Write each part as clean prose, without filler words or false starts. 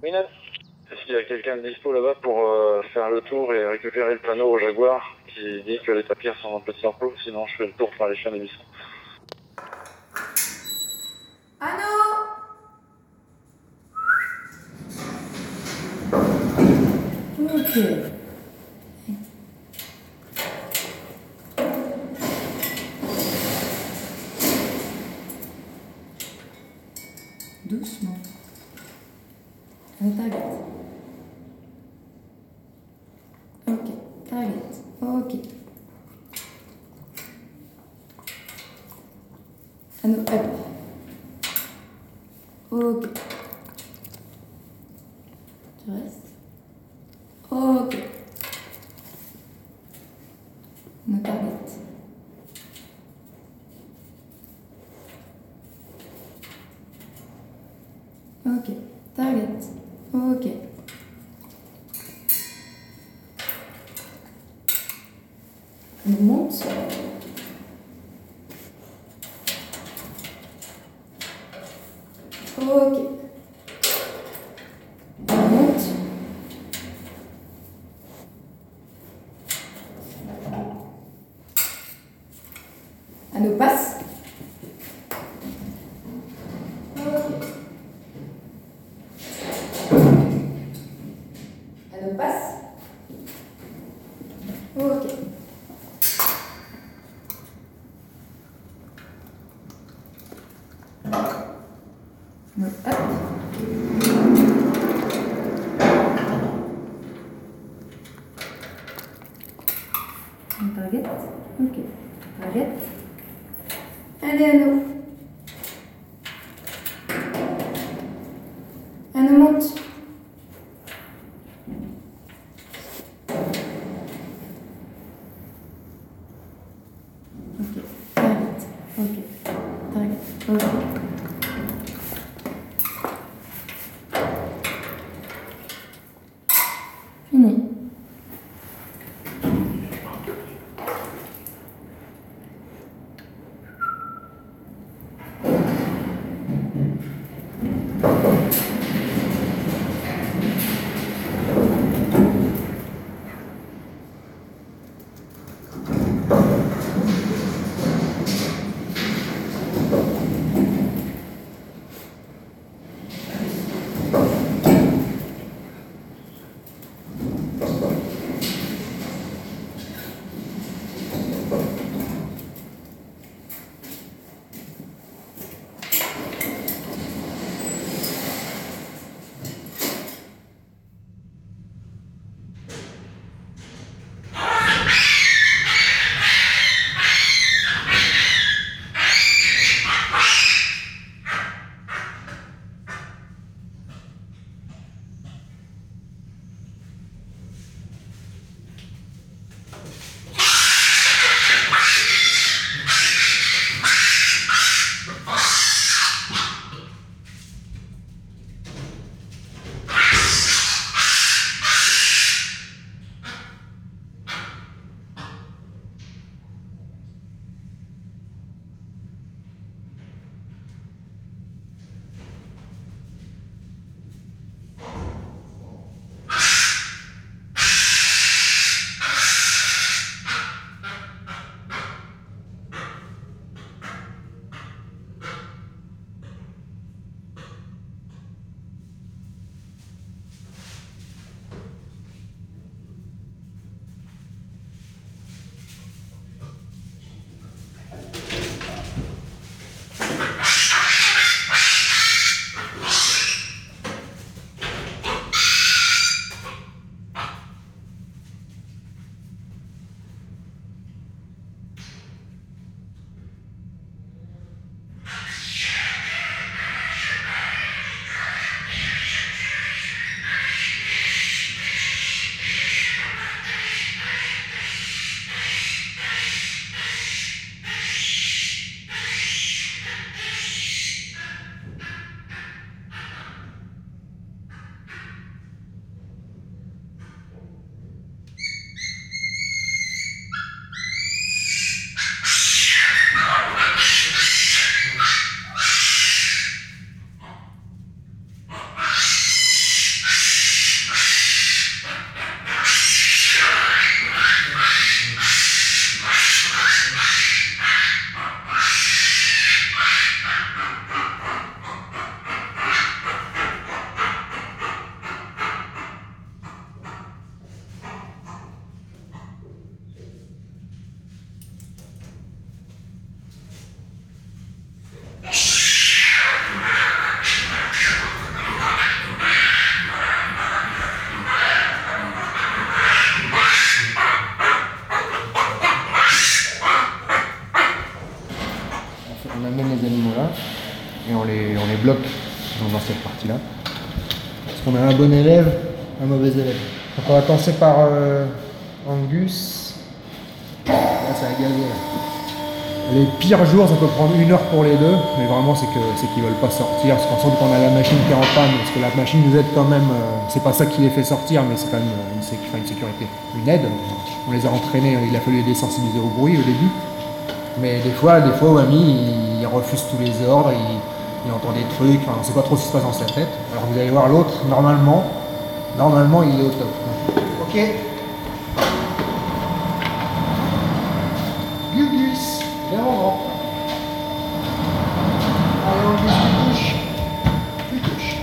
Oui, Nat. Est-ce qu'il y a quelqu'un de dispo là-bas pour faire le tour et récupérer le panneau au Jaguar qui dit que les tapirs sont en petit enclos, sinon je fais le tour par les chiens d'émission. Anno! Ok. Doucement. Target. Ok. Target. Ok. Anno, up. Ok. Tu restes? Ok. Anno, target. Ok. Target. Ok. On monte. Ok. On monte. Anno, passe. Ok. Anno, passe. Ok. Anno, up. Un target. Ok. Target. Allez, Anno. Anno, monte. Ok. Target. Ok. Target. Ok. Fini. partie-là. Parce qu'on a un bon élève, un mauvais élève. Donc on va commencer par Angus. Là, ça a gazé là. Les pires jours, ça peut prendre 1 heure pour les deux, mais vraiment c'est qu'ils veulent pas sortir, parce qu'on sent qu'on a la machine qui est en panne, parce que la machine nous aide quand même, c'est pas ça qui les fait sortir, mais c'est quand même une sécurité, une aide. On les a entraînés, il a fallu les désensibiliser au bruit au début, mais des fois Wamy, il refuse tous les ordres, il entend des trucs, enfin, on sait pas trop ce qui se passe dans sa tête. Alors vous allez voir l'autre, normalement il est au top. Ok. Gugus, viens mon grand. Allez, Angus, tu touches.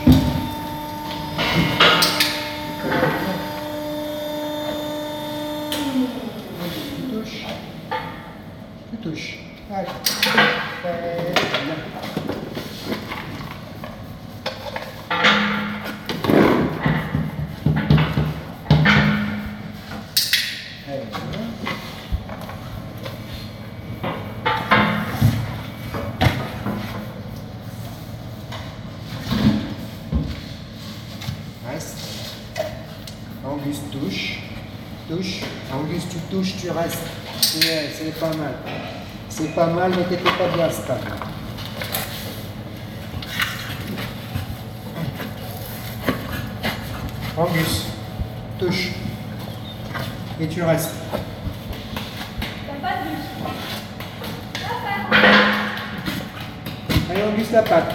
Tu touches. Allez. Bien. Reste. Angus touche. Touche. Angus, tu touches, tu restes. C'est pas mal. C'est pas mal, mais t'étais pas bien stable. Angus, touche. Et tu restes. Allez, Angus, la patte.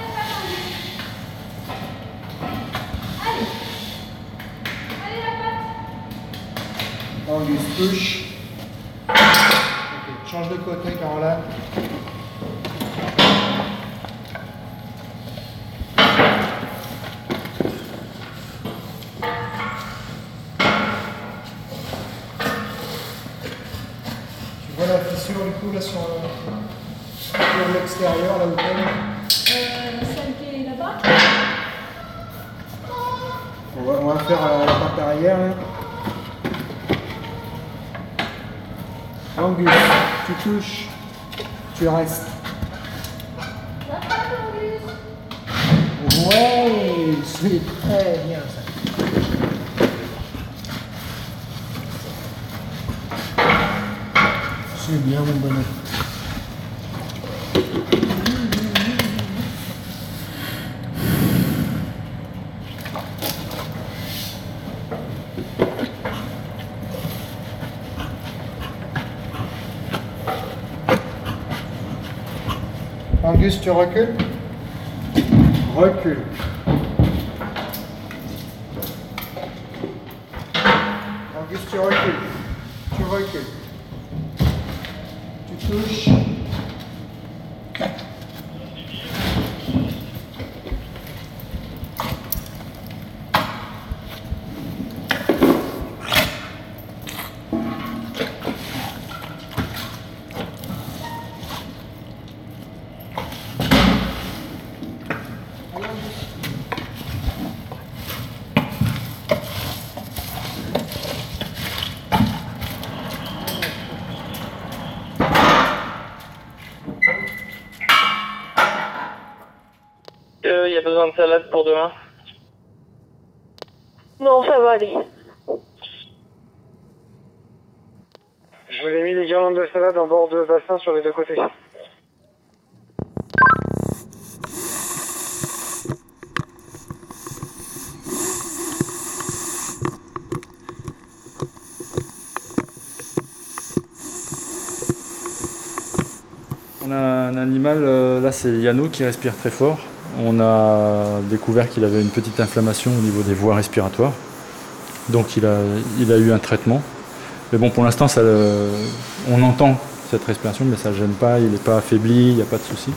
Angus touche. Ok, change de côté, Caroline. Tu vois la fissure du coup là sur l'extérieur, là où t'es? Celle qui est là-bas. On va faire la patte arrière là. Angus, tu touches, tu restes. Ouais, c'est très bien ça. C'est bien mon bonhomme. Angus, tu recules? Recule. Angus, tu recules. Tu recules. Tu touches. Il y a besoin de salade pour demain? Non, ça va aller. Je vous ai mis des guirlandes de salade en bord de bassin sur les deux côtés. On a un animal, là c'est Yano qui respire très fort. On a découvert qu'il avait une petite inflammation au niveau des voies respiratoires. Donc il a eu un traitement. Mais bon, pour l'instant, on entend cette respiration, mais ça ne gêne pas, il n'est pas affaibli, il n'y a pas de souci.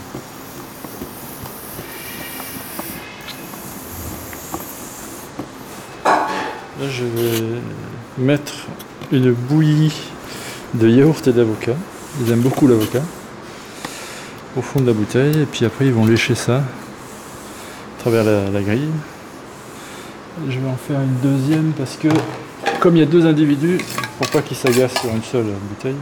Là, je vais mettre une bouillie de yaourt et d'avocat. Ils aiment beaucoup l'avocat. Au fond de la bouteille, et puis après ils vont lécher ça à travers la grille. Je vais en faire une deuxième parce que comme il y a deux individus, pour pas qu'ils s'agacent sur une seule bouteille.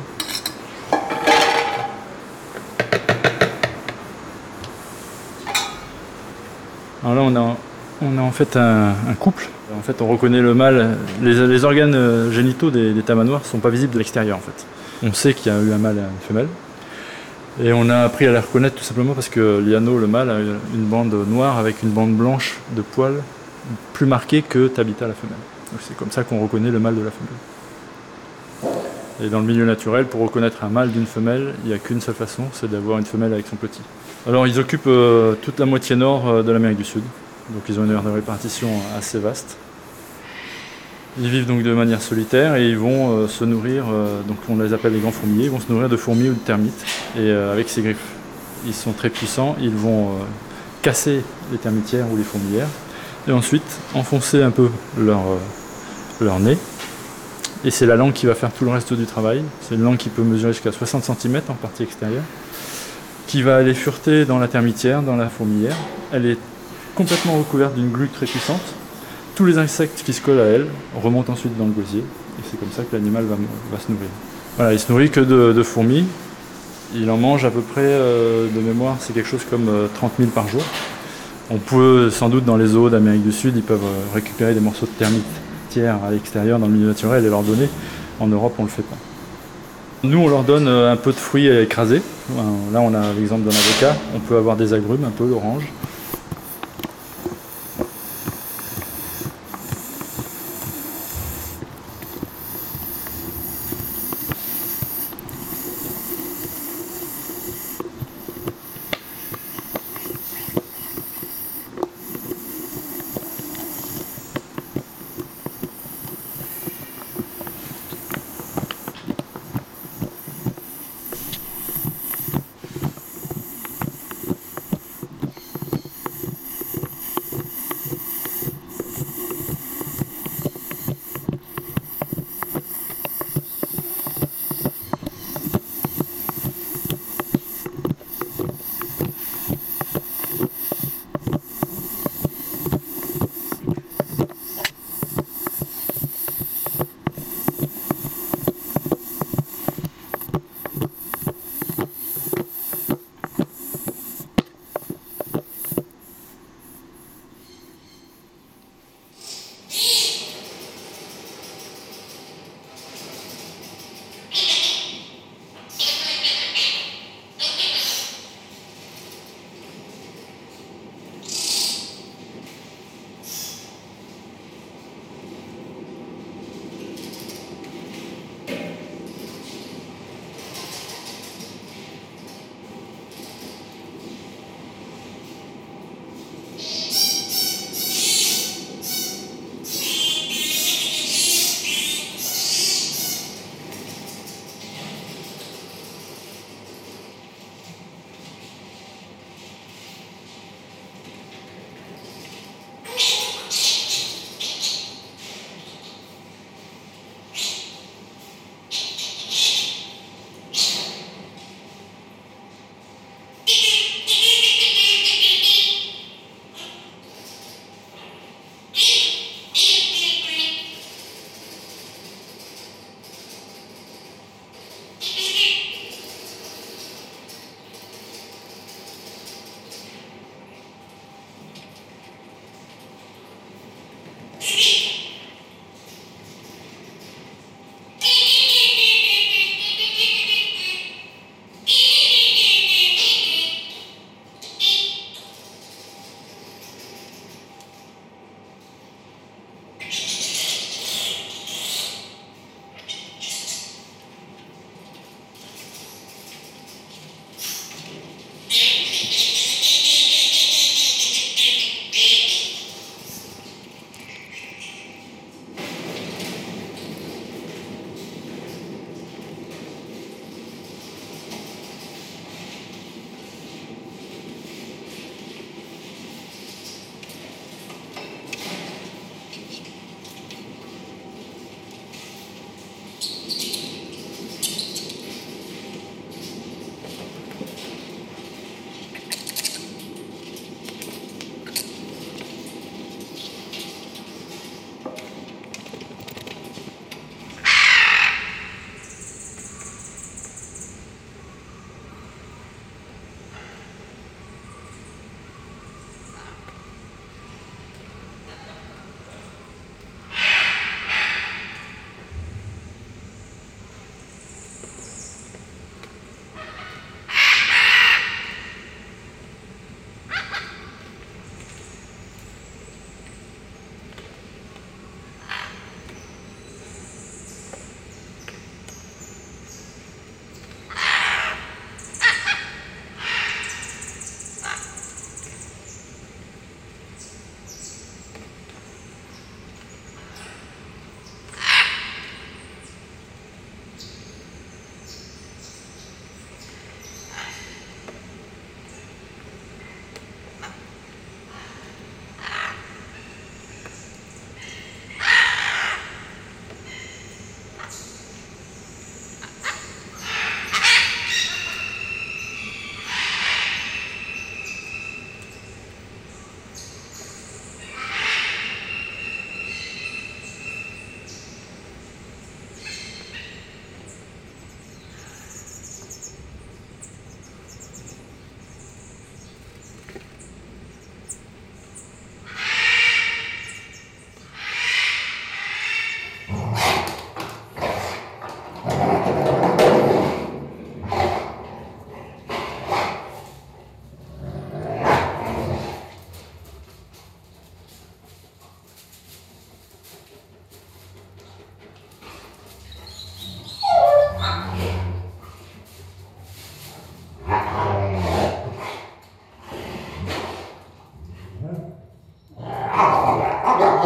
Alors là, on a en fait un couple. En fait, on reconnaît le mâle. Les organes génitaux des tamanoirs ne sont pas visibles de l'extérieur. En fait. On sait qu'il y a eu un mâle et une femelle. Et on a appris à les reconnaître tout simplement parce que Liano, le mâle, a une bande noire avec une bande blanche de poils plus marquée que Tabitha, la femelle. Donc c'est comme ça qu'on reconnaît le mâle de la femelle. Et dans le milieu naturel, pour reconnaître un mâle d'une femelle, il n'y a qu'une seule façon, c'est d'avoir une femelle avec son petit. Alors ils occupent toute la moitié nord de l'Amérique du Sud. Donc ils ont une aire de répartition assez vaste. Ils vivent donc de manière solitaire et ils vont se nourrir, donc on les appelle les grands fourmiliers, ils vont se nourrir de fourmis ou de termites et avec ces griffes. Ils sont très puissants, ils vont casser les termitières ou les fourmilières et ensuite enfoncer un peu leur nez. Et c'est la langue qui va faire tout le reste du travail. C'est une langue qui peut mesurer jusqu'à 60 cm en partie extérieure, qui va aller fureter dans la termitière, dans la fourmilière. Elle est complètement recouverte d'une glu très puissante. Tous les insectes qui se collent à elle remontent ensuite dans le gosier. Et c'est comme ça que l'animal va se nourrir. Voilà, il ne se nourrit que de fourmis. Il en mange à peu près, de mémoire, c'est quelque chose comme 30 000 par jour. On peut, sans doute, dans les zoos d'Amérique du Sud, ils peuvent récupérer des morceaux de termitière à l'extérieur, dans le milieu naturel, et leur donner. En Europe, on ne le fait pas. Nous, on leur donne un peu de fruits à écraser. Là, on a l'exemple d'un avocat. On peut avoir des agrumes, un peu l'orange.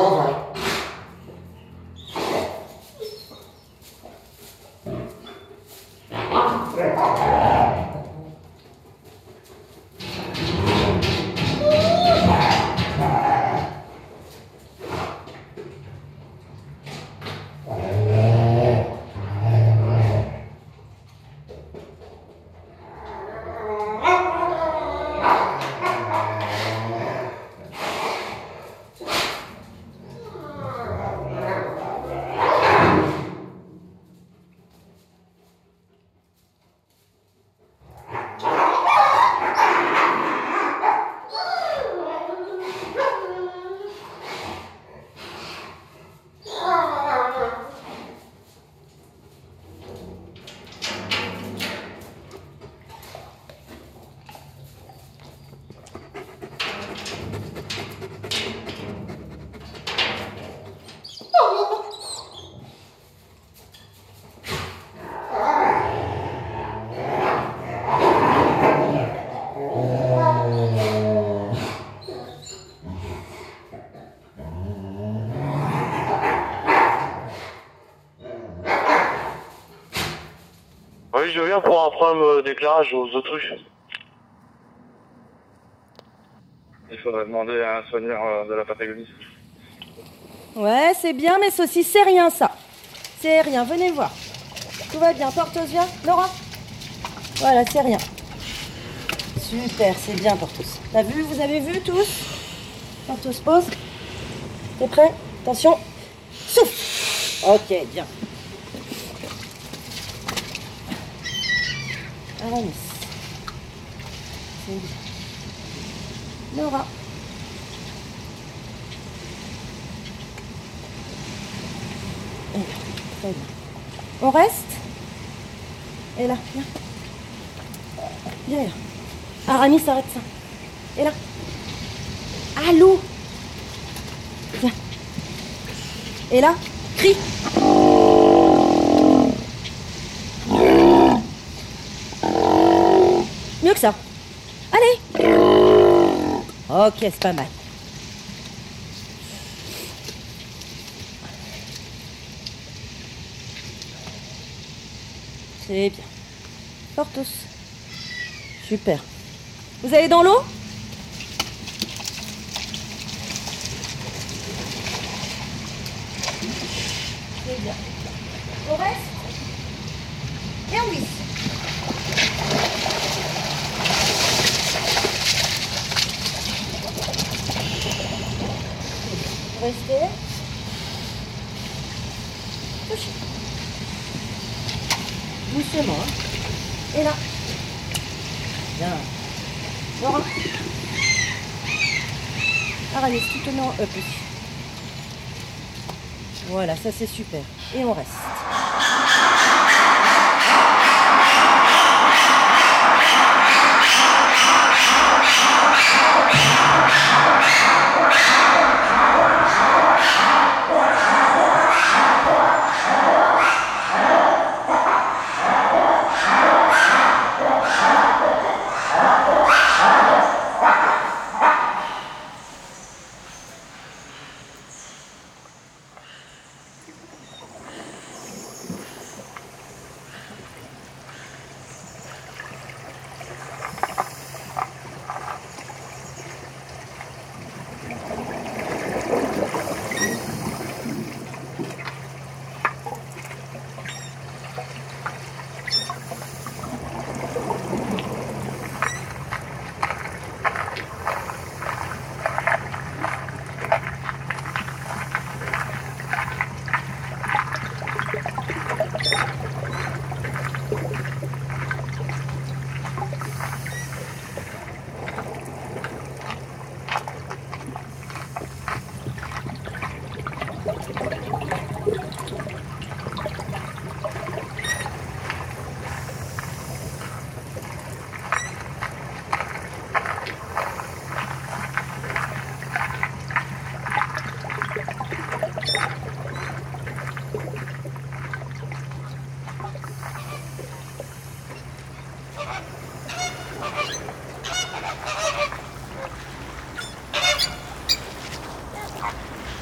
l'envers. Oui, je viens pour un problème d'éclairage aux autruches. Il faudrait demander à un soigneur de la Patagonie. Ouais, c'est bien, mais ceci, c'est rien, ça. C'est rien, venez voir. Tout va bien. Portos, viens. Laura. Voilà, c'est rien. Super, c'est bien, Portos. T'as vu, vous avez vu tous? Portos, pose. T'es prêt? Attention. Souffle. Ok, bien. Aramis. C'est bien. Laura. Très bien. On reste? Et là, viens. Viens là. Aramis, arrête ça. Et là. Allô? Viens. Et là, crie. Mieux que ça. Allez. Ok, c'est pas mal. C'est bien. Portos. Super. Vous allez dans l'eau? C'est bien. On reste? Et on glisse. Restez. Touchez. Doucement. Hein. Et là. Bien. Laura. Aramis, tout tenant up aussi. Voilà, ça c'est super. Et on reste.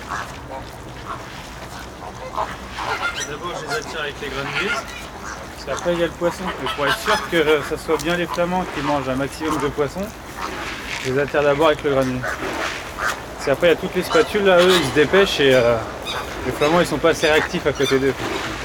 D'abord, je les attire avec les grenouilles. Parce qu'après, il y a le poisson. Et pour être sûr que ça soit bien les flamands qui mangent un maximum de poissons, je les attire d'abord avec le granule. Parce qu'après, il y a toutes les spatules là, eux, ils se dépêchent et les flamands, ils sont pas assez réactifs à côté d'eux.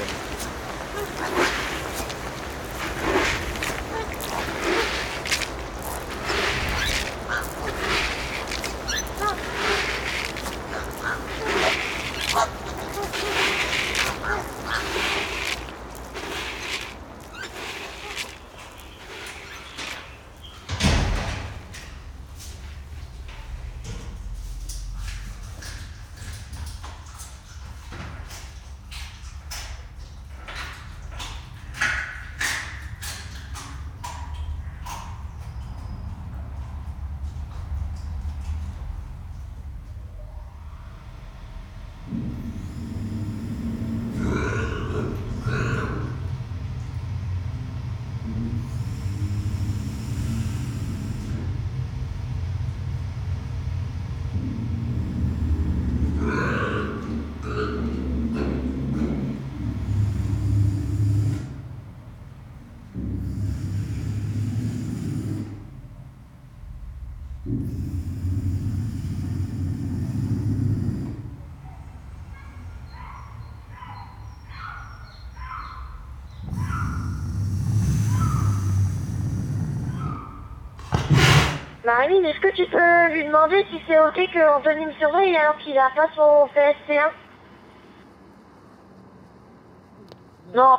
Marie, est-ce que tu peux lui demander si c'est ok que Anthony me surveille alors qu'il a pas son PSC1? Non.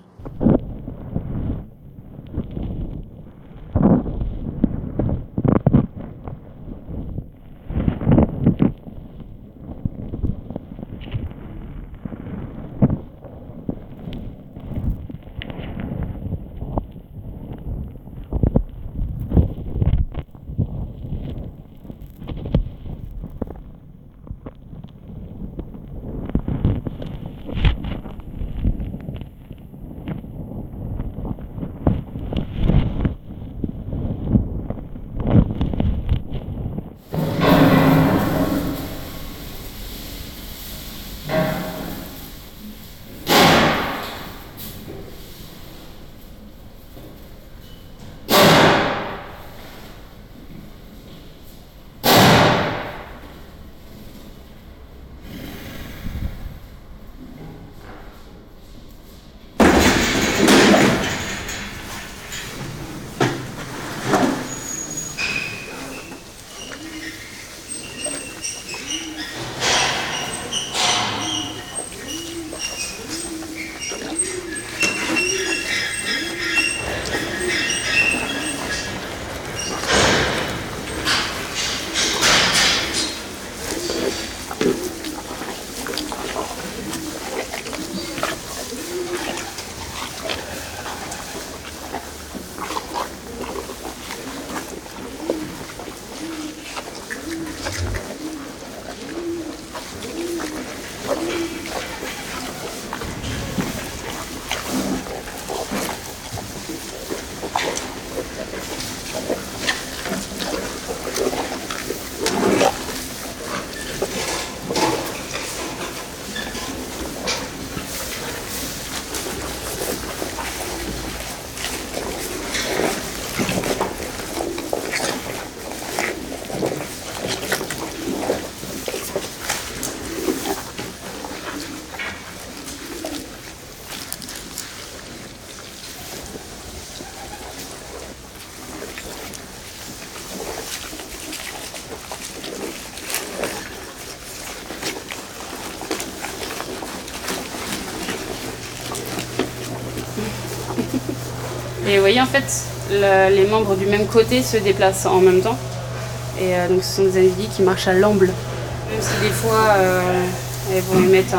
Et vous voyez, en fait, les membres du même côté se déplacent en même temps. Et donc ce sont des individus qui marchent à l'amble. Même si des fois, elles vont émettre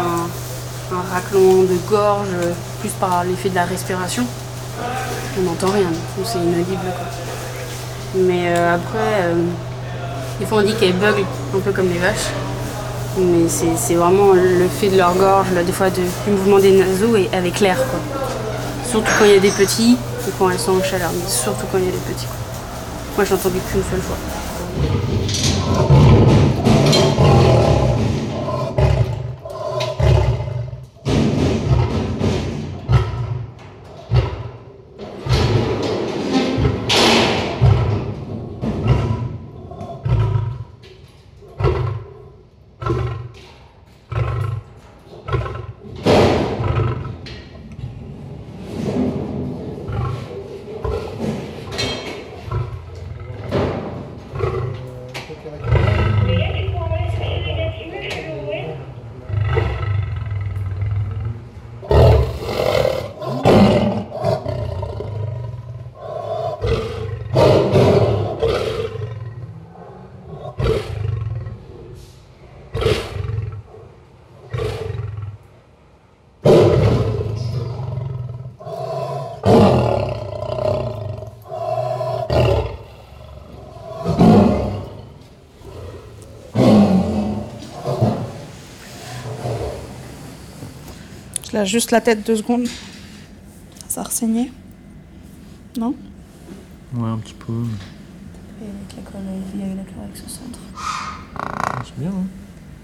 un raclement de gorge, plus par l'effet de la respiration. On n'entend rien, c'est inaudible, quoi. Mais après, des fois on dit qu'elles bug un peu comme les vaches. Mais c'est vraiment le fait de leur gorge, des fois du mouvement des naseaux et avec l'air, quoi. Surtout quand il y a des petits ou quand elles sont en chaleur, mais surtout quand il y a des petits, quoi. Moi, j'ai entendu qu'une seule fois. Je lâche juste la tête 2 secondes. Ça a ressaigné. Non? Ouais, un petit peu. Et avec la colle, il y a eu la Chlorhex au centre. C'est bien, hein.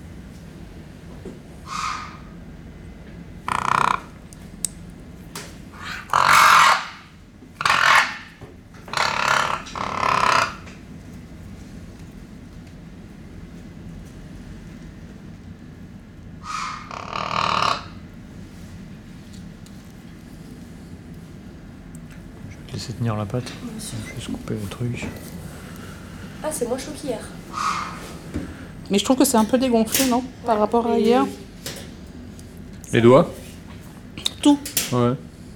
Laisser tenir la pâte. Je vais juste couper le truc. Ah, c'est moins chaud qu'hier. Mais je trouve que c'est un peu dégonflé, non? Par rapport à hier. Les doigts? Tout. Ouais.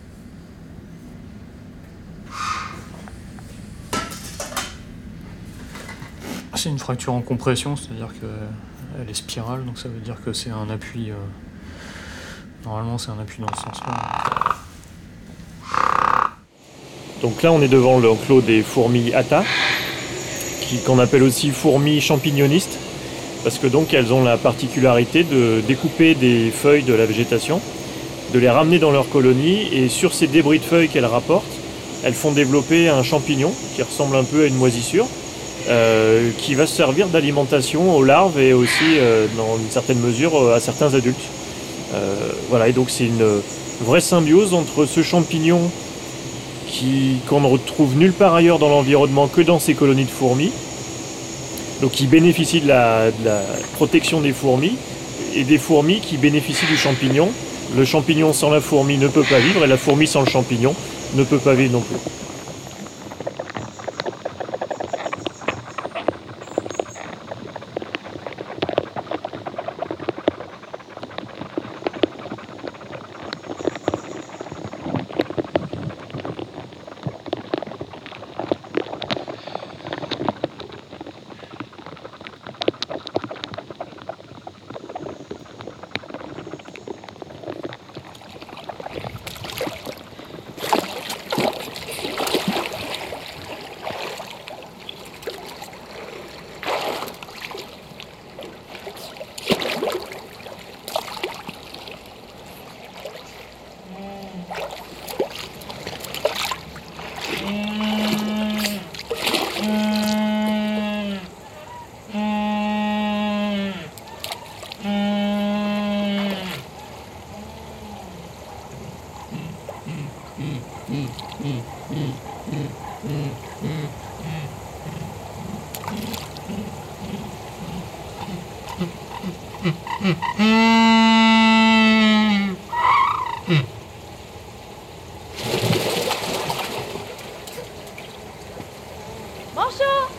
C'est une fracture en compression, c'est-à-dire qu'elle est spirale, donc ça veut dire que c'est un appui. Normalement, c'est un appui dans ce sens-là. Donc là, on est devant l'enclos des fourmis Atta, qu'on appelle aussi fourmis champignonistes, parce que donc elles ont la particularité de découper des feuilles de la végétation, de les ramener dans leur colonie, et sur ces débris de feuilles qu'elles rapportent, elles font développer un champignon qui ressemble un peu à une moisissure, qui va servir d'alimentation aux larves et aussi, dans une certaine mesure, à certains adultes. Voilà, et donc c'est une vraie symbiose entre ce champignon qu'on ne retrouve nulle part ailleurs dans l'environnement que dans ces colonies de fourmis, donc qui bénéficient de la protection des fourmis, et des fourmis qui bénéficient du champignon. Le champignon sans la fourmi ne peut pas vivre, et la fourmi sans le champignon ne peut pas vivre non plus. Manchot!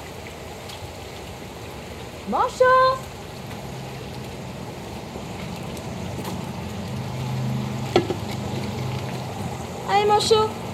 Manchot! Allez, Manchot!